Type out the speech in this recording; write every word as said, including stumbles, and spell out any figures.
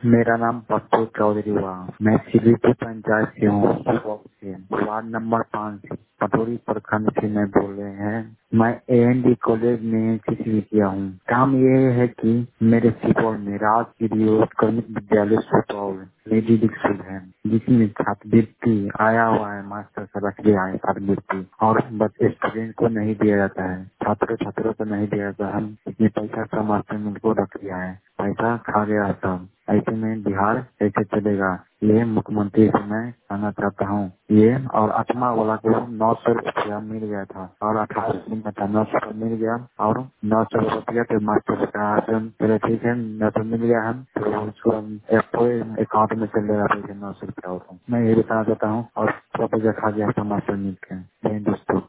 मेरा नाम पप्पू चौधरी हुआ। मैं श्रीपुर पंचायत से हूँ, सुपौल से, वार्ड नंबर पाँच से, पटोरी प्रखंड से मैं बोल रहे हैं। मैं ए एन डी कॉलेज में शिक्षण किया हूँ। काम ये है कि मेरे सुपौल में राजगिरी उत्क्रमित विद्यालय सुपौल निजी स्कूल है, जिसमें छात्रवृत्ति आया हुआ है, मास्टर से रख दिया है छात्रवृत्ति, और बच्चे स्टूडेंट को नहीं दिया जाता है, छात्र छात्रों को नहीं दिया जाता है। हम इतने पैसा का मास्टर को रख दिया है, पैसा खा गया सब। ऐसे में बिहार कैसे चलेगा, ये मुख्यमंत्री से मैं कहना चाहता हूँ। ये और आठवां वाला को नौ सौ रुपया मिल गया था, और अठारह दिन में था, नौ सौ मिल गया, और नौ सौ रुपया तो मास्टर ने कहा चलो ठीक है, नौ सौ मिल गया, हम तो उसको अकाउंट में चल रहा पैसा नौ सौ रुपया। और मैं ये बताना चाहता हूँ, और पैसा खा गया था मास्टर मिल के दोस्तों।